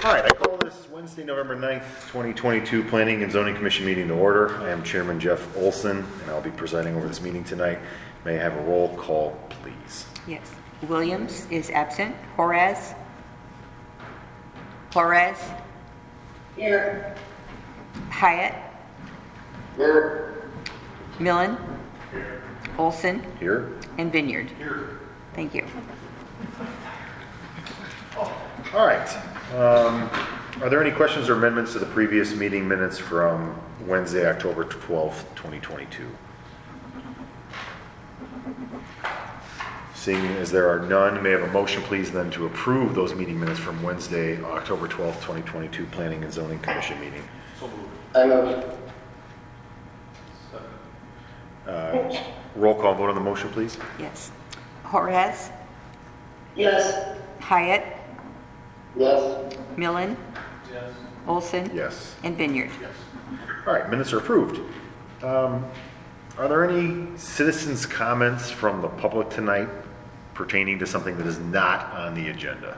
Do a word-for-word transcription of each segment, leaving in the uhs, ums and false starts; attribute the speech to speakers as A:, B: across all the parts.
A: All right, I call this Wednesday, November ninth, twenty twenty-two Planning and Zoning Commission meeting to order. I am Chairman Jeff Olson, and I'll be presiding over this meeting tonight. May I have a roll call, please?
B: Yes. Williams is absent. Juarez? Juarez?
C: Here.
B: Hyatt?
C: Here.
B: Millen? Here. Olson?
A: Here.
B: And Vineyard?
A: Here.
B: Thank you.
A: All right. Um, are there any questions or amendments to the previous meeting minutes from Wednesday, October twelfth, twenty twenty-two? Seeing as there are none, may I have a motion, please, then to approve those meeting minutes from Wednesday, October twelfth, twenty twenty-two Planning and Zoning Commission meeting?
C: I move.
A: Uh, roll call vote on the motion, please.
B: Yes. Juarez?
C: Yes.
B: Hyatt?
C: Yes.
B: Millen?
C: Yes.
B: Olson?
A: Yes.
B: And Vineyard?
A: All right, minutes are approved. Um, are there any citizens' comments from the public tonight pertaining to something that is not on the agenda?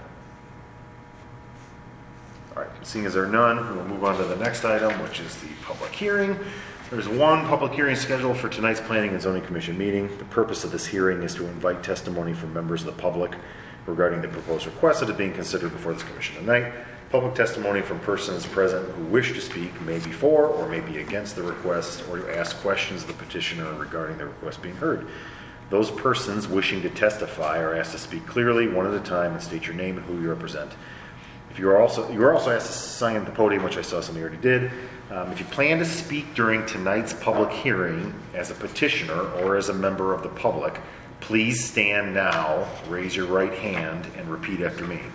A: All right, seeing as there are none, we will move on to the next item, which is the public hearing. There's one public hearing scheduled for tonight's Planning and Zoning Commission meeting. The purpose of this hearing is to invite testimony from members of the public regarding the proposed request that is being considered before this commission tonight. Public testimony from persons present who wish to speak may be for or may be against the request or to ask questions of the petitioner regarding the request being heard. Those persons wishing to testify are asked to speak clearly, one at a time, and state your name and who you represent. If you are also you are also asked to sign at the podium, which I saw somebody already did. Um, if you plan to speak during tonight's public hearing as a petitioner or as a member of the public, please stand now, raise your right hand, and repeat after me.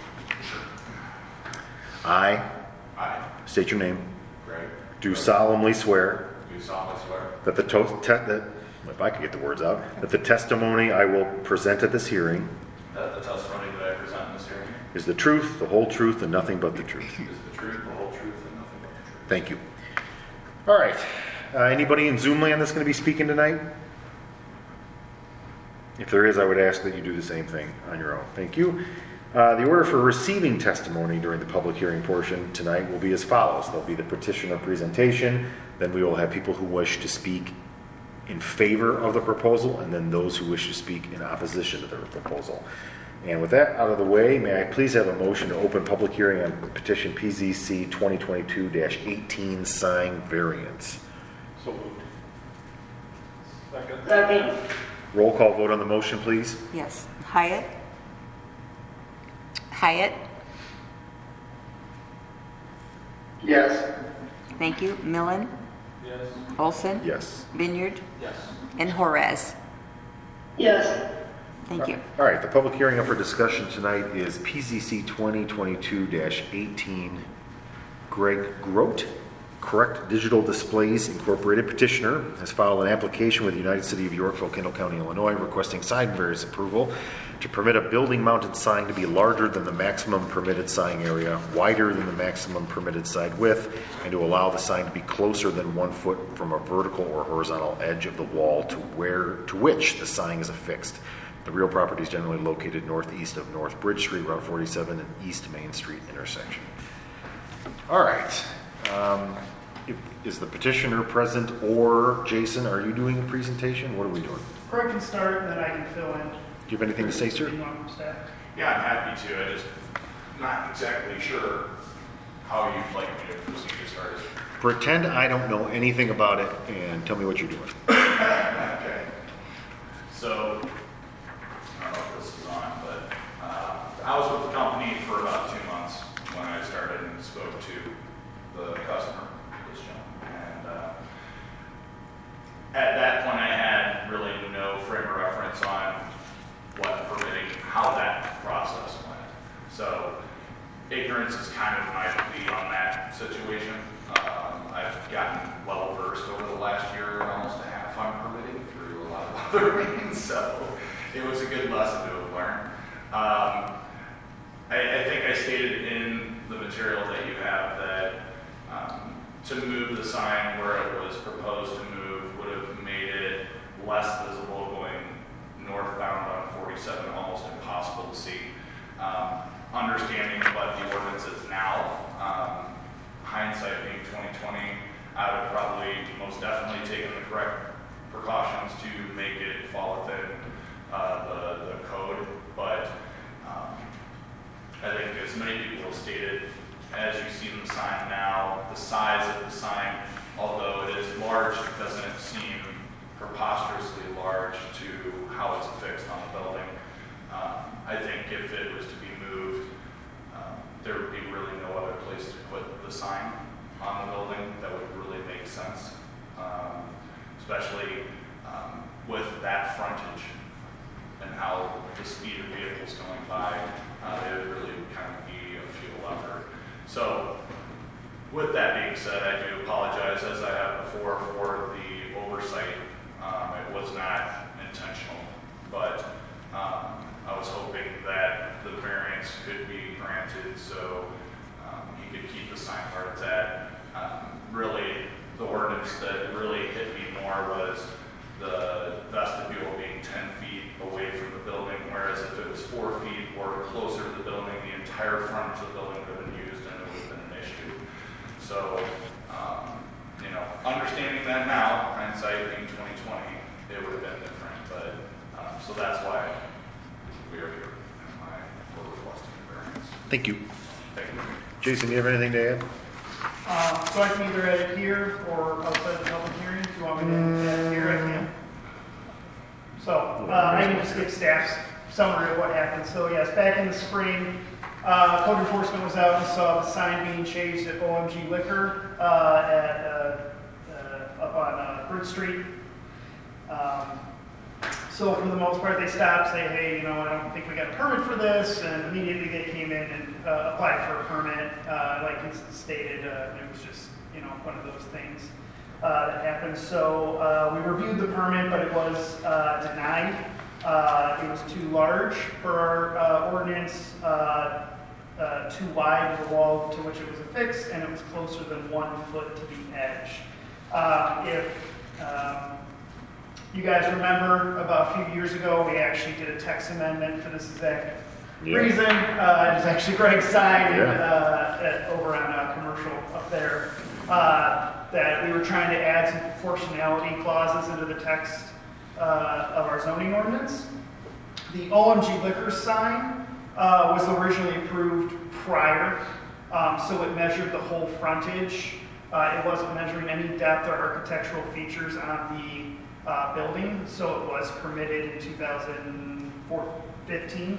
A: I,
D: I,
A: state your name,
D: Greg,
A: do solemnly swear
D: do solemnly swear
A: that the to- te- that, if I could get the words out, that the testimony I will present at this hearing
D: that the testimony that I present in this hearing
A: is the truth, the whole truth, and nothing but the truth.
D: is the truth, the whole truth, and nothing but the truth.
A: Thank you. All right. Uh, anybody in Zoom land that's going to be speaking tonight? If there is, I would ask that you do the same thing on your own. Thank you. Uh, the order for receiving testimony during the public hearing portion tonight will be as follows. There'll be the petitioner presentation, then we will have people who wish to speak in favor of the proposal, and then those who wish to speak in opposition to the proposal. And with that out of the way, may I please have a motion to open public hearing on petition P Z C twenty twenty-two dash eighteen sign variance.
D: So moved. Second.
C: Second.
A: Roll call vote on the motion, please.
B: Yes. Hyatt? Hyatt?
C: Yes.
B: Thank you. Millen?
D: Yes.
B: Olson?
A: Yes.
B: Vineyard?
D: Yes.
B: And Juarez?
C: Yes.
B: Thank you.
A: All right, the public hearing up for discussion tonight is P Z C twenty twenty-two dash eighteen. Greg Grote, Correct Digital Displays Incorporated petitioner, has filed an application with the United City of Yorkville, Kendall County, Illinois, requesting sign variance approval to permit a building-mounted sign to be larger than the maximum permitted sign area, wider than the maximum permitted side width, and to allow the sign to be closer than one foot from a vertical or horizontal edge of the wall to where to which the sign is affixed. The real property is generally located northeast of North Bridge Street, Route forty-seven, and East Main Street intersection. All right. Um, if, is the petitioner present, or Jason, are you doing a presentation? What are we doing?
E: Greg can start, and then I can fill in.
A: Do you have anything to say, sir?
E: If you want from staff.
D: Yeah, I'm happy to. I just not exactly sure how you'd like me to proceed as far as.
A: Pretend I don't know anything about it and tell me what you're doing.
D: Okay. So, I don't know if this is on, but uh, I was with the company for about two months when I started and spoke to the customer, this gentleman. And uh, at that point, I had really no frame of reference on what permitting, how that process went. So, ignorance is kind of my plea on that situation. Um, I've gotten well versed over the last year, almost a half on permitting through a lot of other means, so it was a good lesson to have learned. Um, I, I think I stated in the material that you have that um, to move the sign where it was proposed to move would have made it less visible going northbound on forty-seven, almost impossible to see. Um, understanding what the ordinance is now as many people have stated, as you see in the sign now, the size of the sign, although it is large, doesn't seem preposterously large to how it's affixed on the building. Um, I think if it was to be moved, um, there would be really no other place to put the sign on the building that would really make sense, um, especially um, with that frontage and how the speed of vehicles going by. Uh, it would really kind of be a fuel effort. So, with that being said, I do apologize, as I have before, for the oversight. Um, it was not intentional, but um, I was hoping that the variance could be granted so um, he could keep the sign where it's at. Um, really, the ordinance that really hit me more was the vestibule being ten feet away from the building, whereas if it was four feet or closer to the building, the entire front of the building could have been used and it would have been an issue. So, um, you know, understanding that now, hindsight being twenty twenty, it would have been different. But um, so that's why we are here and why we're requesting a variance.
A: Thank you.
D: Thank you.
A: Jason, do you have anything to add?
E: Um, so I can either add it here or outside the public hearing. If you want me to add it here, I can. So uh, I can just give staff's summary of what happened. So yes, back in the spring, uh, code enforcement was out and saw the sign being changed at O M G Liquor uh, at uh, uh, up on uh, Bridge Street. Um, so for the most part, they stopped, say, hey, you know, I don't think we got a permit for this, and immediately they came in and uh, applied for a permit. Uh, like he stated, uh, it was just, you know, one of those things uh, that happened. So uh, we reviewed the permit, but it was uh, denied. Uh, it was too large for our uh, ordinance, uh, uh, too wide of the wall to which it was affixed, and it was closer than one foot to the edge. Uh, if um, you guys remember, about a few years ago, we actually did a text amendment for this exact
A: Yeah.
E: reason. Uh, it was actually Greg's sign
A: Yeah.
E: uh, at, over on uh, Commercial up there, uh, that we were trying to add some proportionality clauses into the text uh, of our zoning ordinance. The O M G Liquor sign uh, was originally approved prior, um, so it measured the whole frontage. Uh, it wasn't measuring any depth or architectural features on the Uh, building, so it was permitted in two thousand fifteen.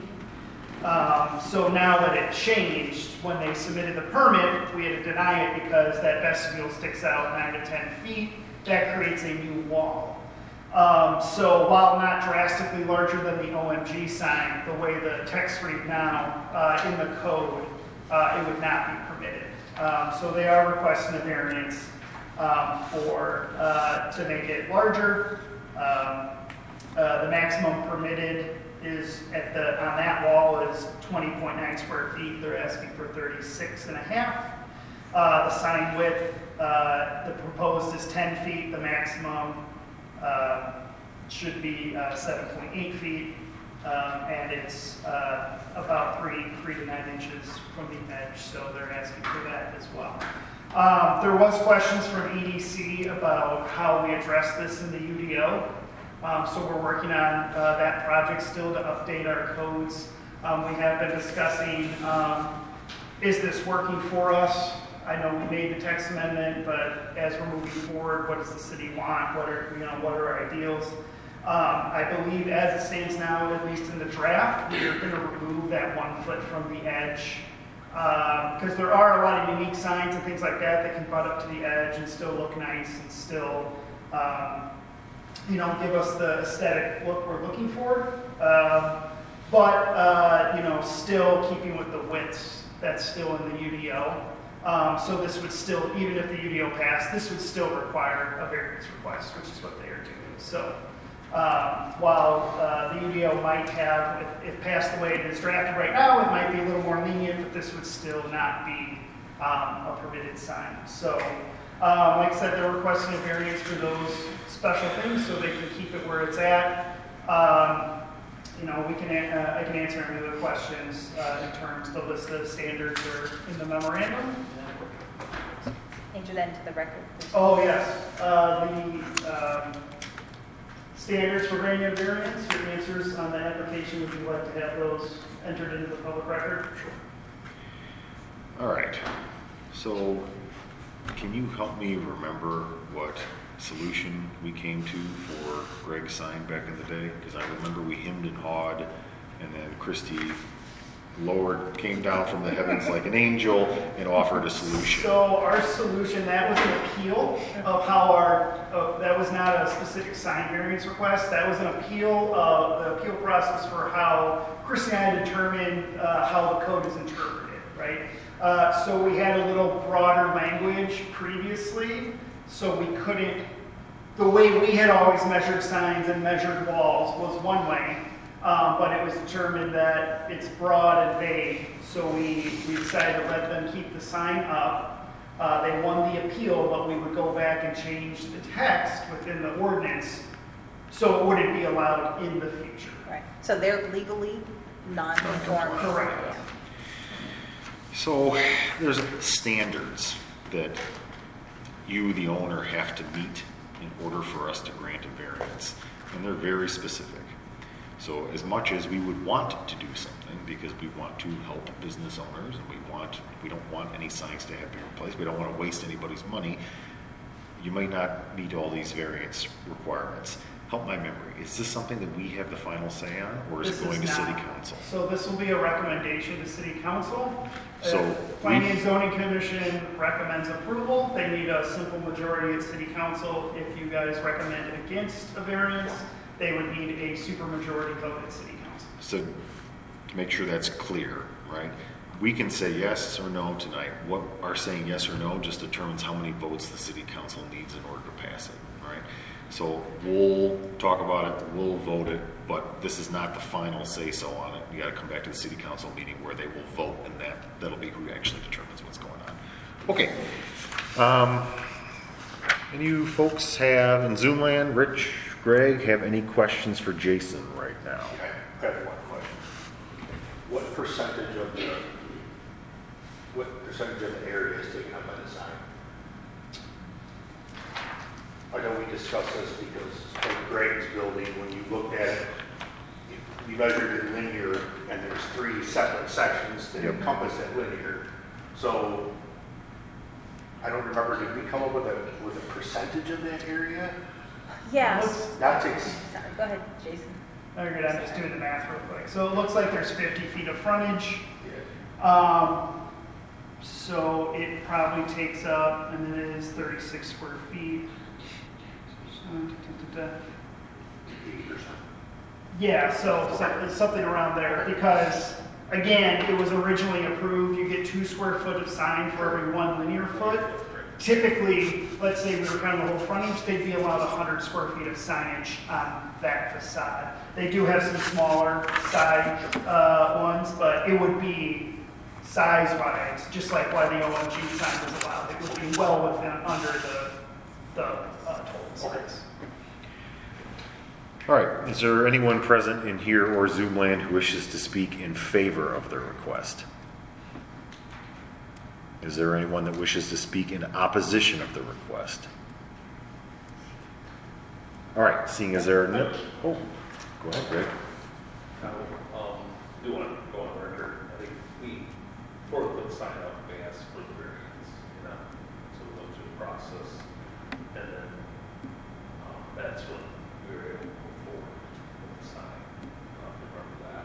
E: Um, so now that it changed, when they submitted the permit, we had to deny it because that vestibule sticks out nine to ten feet. That creates a new wall. Um, so while not drastically larger than the O M G sign, the way the text read now uh, in the code, uh, it would not be permitted. Um, so they are requesting a variance Um, for uh, to make it larger. Um, uh, the maximum permitted is at the on that wall is twenty point nine square feet. They're asking for thirty-six and a half. Uh, the sign width, uh, the proposed is ten feet. The maximum uh, should be uh, seven point eight feet, um, and it's uh, about three three to nine inches from the edge. So they're asking for that as well. Um, there was questions from E D C about how we address this in the U D O. Um, so we're working on uh, that project still to update our codes. Um, we have been discussing, um, is this working for us? I know we made the text amendment, but as we're moving forward, what does the city want? What are, you know, what are our ideals? Um, I believe as it stands now, at least in the draft, we are going to remove that one foot from the edge. Because um, there are a lot of unique signs and things like that that can butt up to the edge and still look nice and still, um, you know, give us the aesthetic look we're looking for. Um, but, uh, you know, still keeping with the widths that's still in the U D O. Um, so this would still, even if the U D O passed, this would still require a variance request, which is what they are doing. So um, while uh, the U D O might have, if, if passed the way it is drafted right now, it might be a little more lenient, but this would still not be um, a permitted sign. So um, like I said, they're requesting a variance for those special things so they can keep it where it's at. Um, you know, we can, uh, I can answer any other questions uh, in terms, the list of standards are in the memorandum.
F: Enter that into the record.
E: Oh, yes. Uh, the um, standards for granting a variance, your answers on the application, would you like to have those entered into the public record? Sure.
A: All right, so can you help me remember what solution we came to for Greg's sign back in the day? Because I remember we hemmed and hawed, and then Christie lowered, came down from the heavens like an angel and offered a solution.
E: So our solution, that was an appeal of how our, uh, that was not a specific sign variance request. That was an appeal of the appeal process for how Christie and I determined uh, how the code is interpreted, right? Uh, so we had a little broader language previously, so we couldn't, the way we had always measured signs and measured walls was one way. Um, but it was determined that it's broad and vague, so we, we decided to let them keep the sign up. Uh, they won the appeal, but we would go back and change the text within the ordinance so it wouldn't be allowed in the future.
F: Right, so they're legally non-conforming.
E: Correct.
A: So there's standards that you, the owner, have to meet in order for us to grant a variance, and they're very specific. So as much as we would want to do something, because we want to help business owners, and we want, we don't want any signs to have to be replaced, we don't want to waste anybody's money, you might not meet all these variance requirements. Help my memory, is this something that we have the final say on, or is
E: This
A: it going to
E: is
A: city
E: not.
A: council?
E: So this will be a recommendation to city council.
A: So
E: Uh, Planning
A: we-
E: and Zoning Commission recommends approval. They need a simple majority at city council. If you guys recommend against a variance, they would need a supermajority vote at city council.
A: So to make sure that's clear, right? We can say yes or no tonight. What our saying yes or no just determines how many votes the city council needs in order to pass it, right? So we'll talk about it, we'll vote it, but this is not the final say-so on it. You gotta come back to the city council meeting where they will vote, and that, that'll be who actually determines what's going on. Okay. Um, any you folks have, in Zoom land, Rich, Greg, have any questions for Jason right now?
G: I have one question. What percentage of the, what percentage of the area is taken up by the sign? I know we discussed this because of Greg's building, when you looked at it, you measured it linear, and there's three separate sections that
A: Yep.
G: encompass that linear. So, I don't remember, did we come up with a, with a percentage of that area?
F: Yes.
G: Not to, ex-
F: Sorry, go ahead, Jason.
E: Oh, you're good. I'm just doing the math real quick. So it looks like there's fifty feet of frontage.
G: yeah.
E: Um, so it probably takes up, and then it is thirty-six square feet. Uh, da, da, da.
G: eighty percent.
E: Yeah, so some- something around there, because again, it was originally approved, you get two square foot of sign for every one linear foot. Typically, let's say we were kind of the whole frontage, they'd be allowed one hundred square feet of signage on that facade. They do have some smaller side uh, ones, but it would be size-wise, just like why the O M G sign was allowed. It would be well within, under the, the uh, total size.
A: All right, is there anyone present in here or Zoom land who wishes to speak in favor of the request? Is there anyone that wishes to speak in opposition of the request? All right, seeing as there are no, oh, go ahead, Greg.
H: I um, do want to go on record. I think we, before we put the sign up, we asked for the variance, you know, so we went through the process. And then um, that's when we were able to move forward with the sign. Uh, remember that.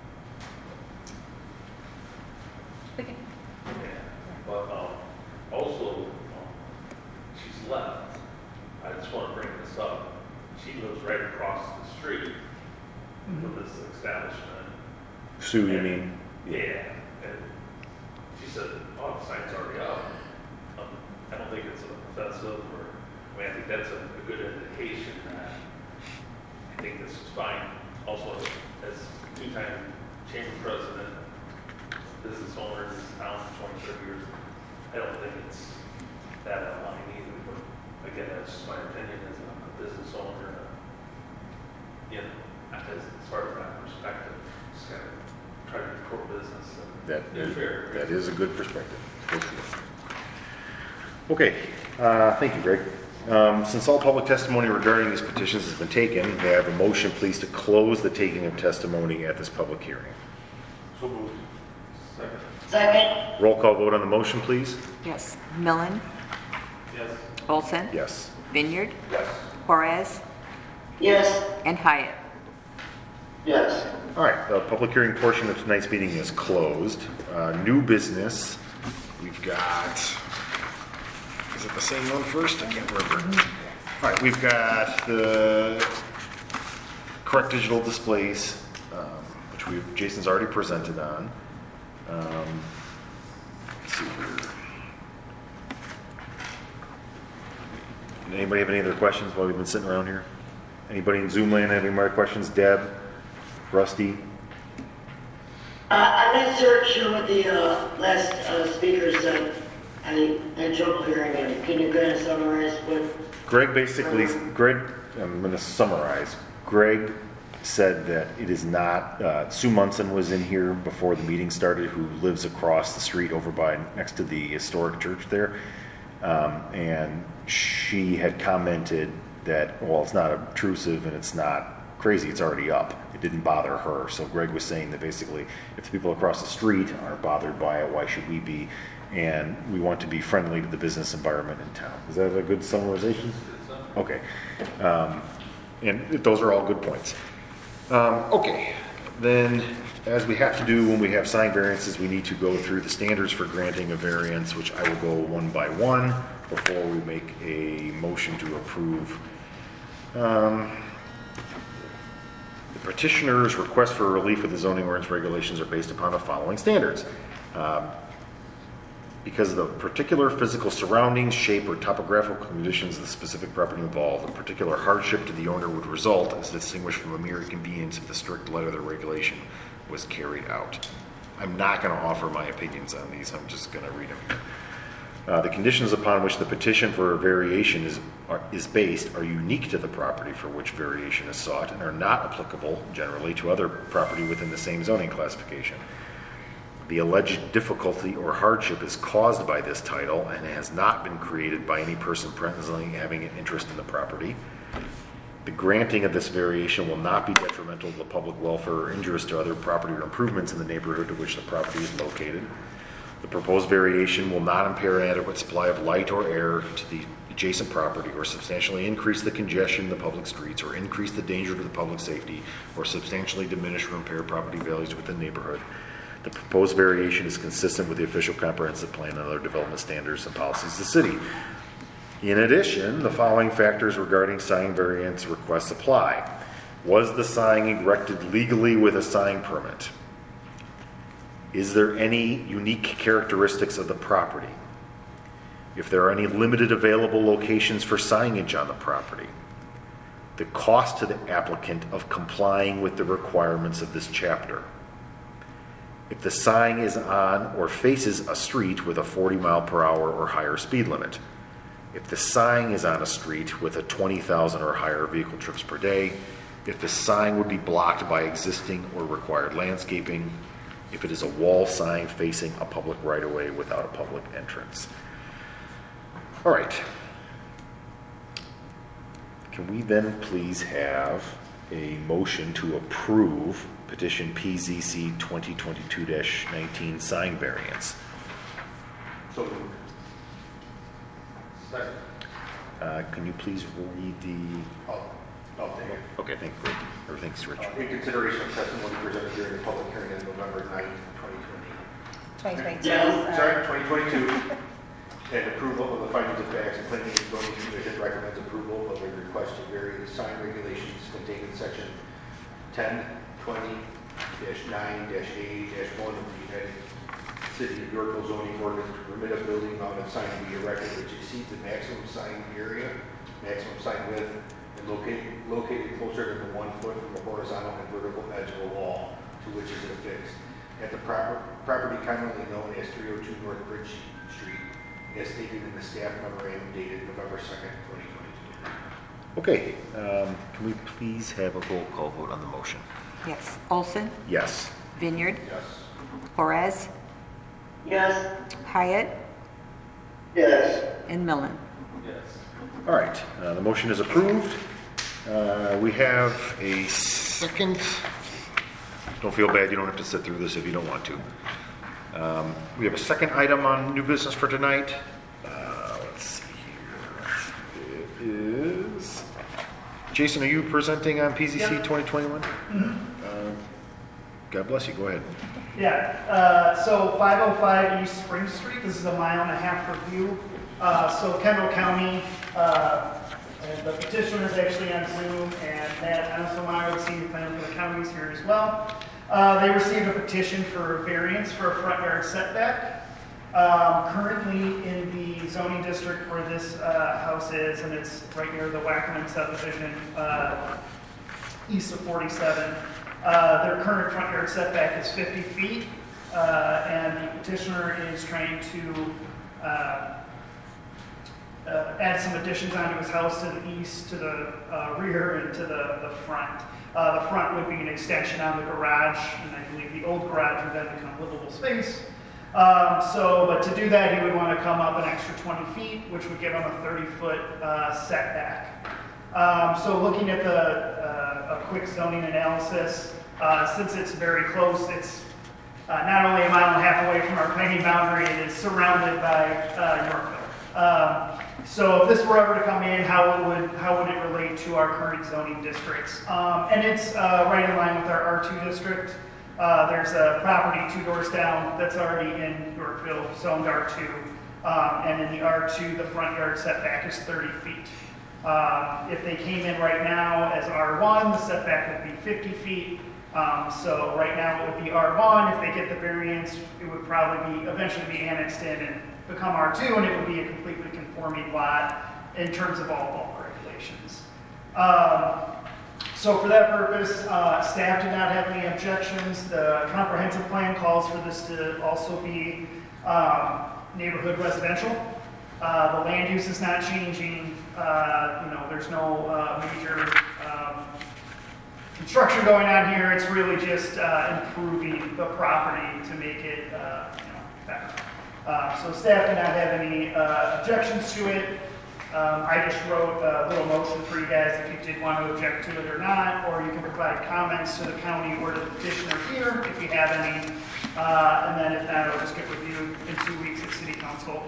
F: Okay.
H: Yeah. But um, also, um, she's left. I just want to bring this up. She lives right across the street from this establishment.
A: Sue, you
H: And-
A: mean?
H: Yeah, and she said, oh, the sign's already up. Um, I don't think it's offensive, or, I mean, I think that's a, a good indication that I think this is fine. Also, as two-time chamber president, business owner in this town for twenty, thirty years, I don't think it's that out of line either, but again, that's just my opinion as a, a business owner. uh, You know, as, as far as that perspective, just gotta try to grow business and
A: That,
H: be fair.
A: that is a good perspective. Good for you. Okay, uh, thank you, Greg. Um, since all public testimony regarding these petitions has been taken, may I have a motion, please, to close the taking of testimony at this public hearing?
G: So moved.
H: Second.
C: Second.
A: Roll call vote on the motion, please.
B: Yes. Millen,
H: Yes.
B: Olson,
A: Yes.
B: Vineyard,
G: Yes.
B: Juarez,
C: Yes.
B: and Hyatt.
C: Yes.
A: All right, the public hearing portion of tonight's meeting is closed. Uh, New business, we've got, is it the same one first? I can't remember. All right, we've got the correct digital displays, um, which we Jason's already presented on. Um, Let's see here. Anybody have any other questions while we've been sitting around here? Anybody in Zoom land have any more questions? Deb? Rusty?
C: Uh, I'm not sure sure what the uh, last uh, speaker said. I had trouble hearing him. Can you kind of summarize what?
A: Greg basically, Greg, I'm going to summarize. Greg said that it is not, uh, Sue Munson was in here before the meeting started, who lives across the street over by, next to the historic church there. Um, and she had commented that, well, it's not obtrusive and it's not crazy, it's already up. It didn't bother her. So Greg was saying that basically, if the people across the street aren't bothered by it, why should we be? And we want to be friendly to the business environment in town. Is that a good summarization? Okay. Um, and those are all good points. Um, okay. Then, as we have to do when we have sign variances, we need to go through the standards for granting a variance, which I will go one by one before we make a motion to approve. Um, the petitioner's request for relief of the zoning ordinance regulations are based upon the following standards. Um, Because of the particular physical surroundings, shape, or topographical conditions of the specific property involved, a particular hardship to the owner would result as distinguished from a mere inconvenience if the strict letter of the regulation was carried out. I'm not going to offer my opinions on these. I'm just going to read them here. Uh, the conditions upon which the petition for a variation is, are, is based are unique to the property for which variation is sought and are not applicable generally to other property within the same zoning classification. The alleged difficulty or hardship is caused by this title and has not been created by any person presently having an interest in the property. The granting of this variation will not be detrimental to the public welfare or injurious to other property or improvements in the neighborhood to which the property is located. The proposed variation will not impair an adequate supply of light or air to the adjacent property or substantially increase the congestion in the public streets or increase the danger to the public safety or substantially diminish or impair property values within the neighborhood. The proposed variation is consistent with the official comprehensive plan and other development standards and policies of the city. In addition, the following factors regarding sign variance requests apply. Was the sign erected legally with a sign permit? Is there any unique characteristics of the property? If there are any limited available locations for signage on the property? The cost to the applicant of complying with the requirements of this chapter? If the sign is on or faces a street with a forty mile per hour or higher speed limit. If the sign is on a street with a twenty thousand or higher vehicle trips per day. If the sign would be blocked by existing or required landscaping. If it is a wall sign facing a public right-of-way without a public entrance. All right. Can we then please have a motion to approve petition P Z C twenty twenty-two dash nineteen sign variance?
G: So moved. Second.
A: Uh, can you please read the?
G: Oh, oh, thank you.
A: Okay, thank you. Or thanks, Rich.
G: Uh, In consideration of testimony presented during the public hearing on November ninth, twenty twenty.
F: twenty twenty-two.
C: Yeah,
G: Sorry, twenty twenty-two. And approval of the findings of facts and planning and zoning commission recommends approval of a request to vary the sign regulations contained in section ten twenty dash nine dash A dash one of the United City of Yorkville zoning ordinance to permit a building mount of sign to be erected which exceeds the maximum sign area, maximum sign width, and located located closer than one foot from the horizontal and vertical edge of a wall to which is affixed at the proper, property commonly known as three oh two North Bridge Street, as stated in the staff memorandum dated November second, twenty twenty-two.
A: Okay, um, can we please have a roll call vote on the motion?
B: Yes. Olson,
A: Yes.
B: Vineyard,
G: Yes.
B: Juarez,
C: Yes.
B: Hyatt,
C: Yes.
B: and Millen.
H: Yes.
A: All right, uh, the motion is approved. Uh, we have a second. Don't feel bad, you don't have to sit through this if you don't want to. Um, We have a second item on new business for tonight. Uh, Let's see here. It is, Jason, are you presenting on P Z C
E: Yep.
A: twenty twenty-one? Uh, God bless you, go ahead.
E: Yeah, uh, so five oh five East Spring Street, this is a mile and a half review. Uh, so Kendall County, uh, and the petitioner is actually on Zoom, and Matt Anselmeyer, senior planner for the county, is here as well. Uh, they received a petition for variance for a front yard setback. Um, currently in the zoning district where this uh, house is, and it's right near the Wackerman subdivision, uh, east of forty-seven. Uh, their current front yard setback is fifty feet, uh, and the petitioner is trying to uh, uh, add some additions onto his house to the east, to the uh, rear, and to the, the front. Uh, the front would be an extension on the garage, and I believe the old garage would then become livable space. Um, so, but to do that, he would want to come up an extra twenty feet, which would give him a thirty foot uh, setback. Um, so looking at the, uh, a quick zoning analysis, uh, since it's very close, it's uh, not only a mile and a half away from our planning boundary, it is surrounded by uh, Yorkville. Um, so if this were ever to come in, how it would, how would it relate to our current zoning districts? Um, and it's uh, right in line with our R two district. Uh, there's a property two doors down that's already in Yorkville, zoned R two. Um, and in the R two, the front yard setback is thirty feet. Uh, if they came in right now as R one, the setback would be fifty feet. Um, so right now it would be R one. If they get the variance, it would probably be eventually be annexed in and become R two, and it would be a completely conforming lot in terms of all bulk regulations. Um, so for that purpose, uh, staff did not have any objections. The comprehensive plan calls for this to also be um, neighborhood residential. Uh, the land use is not changing. Uh, you know, there's no uh, major um, construction going on here. It's really just uh, improving the property to make it, uh, you know, better. Uh, so staff did not have any uh, objections to it. Um, I just wrote a little motion for you guys if you did want to object to it or not, or you can provide comments to the county or to the petitioner here if you have any. Uh, and then if not, it'll just get reviewed in two weeks at City Council.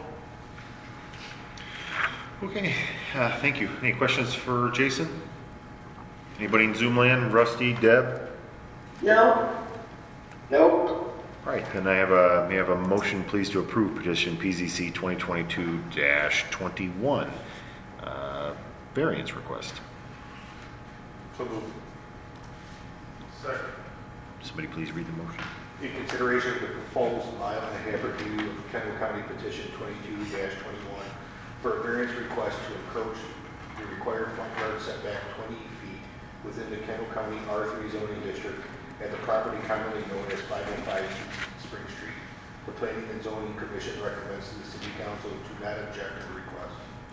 A: Okay, uh, thank you. Any questions for Jason? Anybody in Zoom land? Rusty, Deb?
C: No? Nope.
A: All right, then I have a, may I have a motion, please, to approve petition P Z C twenty twenty-two dash twenty-one, uh, variance request.
G: So moved.
H: Second.
A: Somebody please read the motion.
G: In consideration of the proposed mile and a half review of Kendall County petition twenty-two dash twenty-one for a variance request to encroach the required front yard setback twenty feet within the Kendall County R three zoning district at the property commonly known as five oh five Spring Street. The Planning and Zoning Commission recommends to the City Council to not object to the request.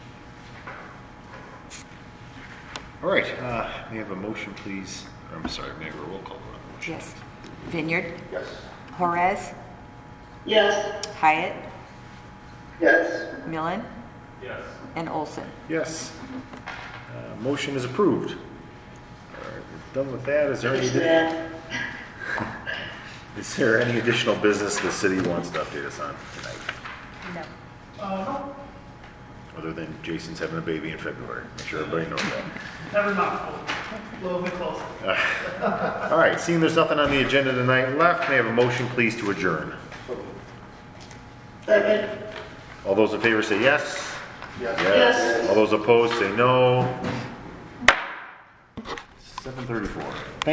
A: All right, uh, may I have a motion, please? I'm sorry, may I have a roll call on the motion?
B: Yes. Vineyard,
G: Yes.
B: Juarez,
C: Yes.
B: Hyatt,
C: Yes.
B: Millen,
H: Yes.
B: and Olson.
A: Yes. Uh, motion is approved. All right, we're done with that. Is there any,
C: Thanks, Matt.
A: is there any additional business the city wants to update us on tonight?
F: No.
E: Uh, no,
A: Other than Jason's having a baby in February. Make sure everybody knows that.
E: never mind. A little bit closer.
A: All right, seeing there's nothing on the agenda tonight left, may I have a motion, please, to adjourn?
C: Second.
A: All those in favor say yes.
G: Yes.
C: Yes.
A: All those opposed say no. seven thirty-four.